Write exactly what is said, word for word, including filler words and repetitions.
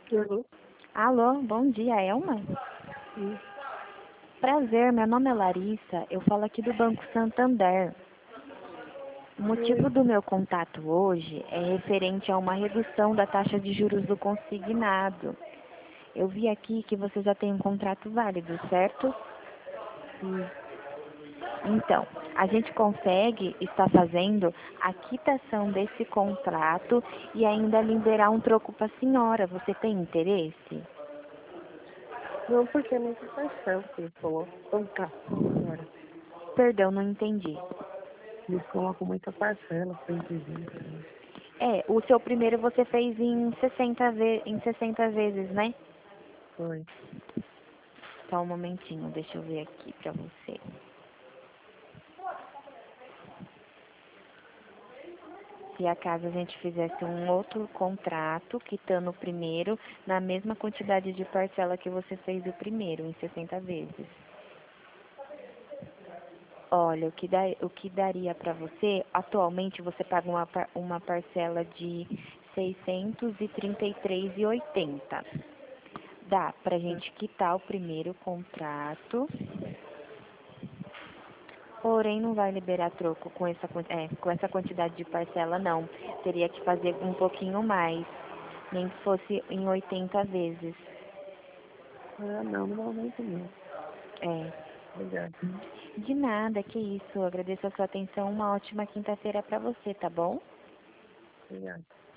Alô? Alô, bom dia, Elma? Sim. Prazer, meu nome é Larissa, eu falo aqui do Banco Santander. O motivo Oi. do meu contato hoje é referente a uma redução da taxa de juros do consignado. Eu vi aqui que você já tem um contrato válido, certo? Sim. Então, a gente consegue estar fazendo a quitação desse contrato e ainda liberar um troco para a senhora. Você tem interesse? Não, porque é muita paixão que eles colocam. Então tá, agora. Perdão, não entendi. Eles colocam muita parcela, cento e vinte, né? É, o seu primeiro você fez em sessenta, ve em sessenta vezes, né? Foi. Só um momentinho, deixa eu ver aqui pra você. Se acaso a gente fizesse um outro contrato, quitando o primeiro, na mesma quantidade de parcela que você fez o primeiro, em sessenta vezes. Olha, o que, dá, o que daria para você, atualmente você paga uma, par- uma parcela de seiscentos e trinta e três reais e oitenta centavos. Dá para a gente quitar o primeiro contrato, porém não vai liberar troco com essa, quan- é, com essa quantidade de parcela, não. Teria que fazer um pouquinho mais, nem que fosse em oitenta vezes. Ah, não, no momento não. É, Obrigado. de nada, que isso. Eu agradeço a sua atenção. Uma ótima quinta-feira para você, tá bom? Obrigado.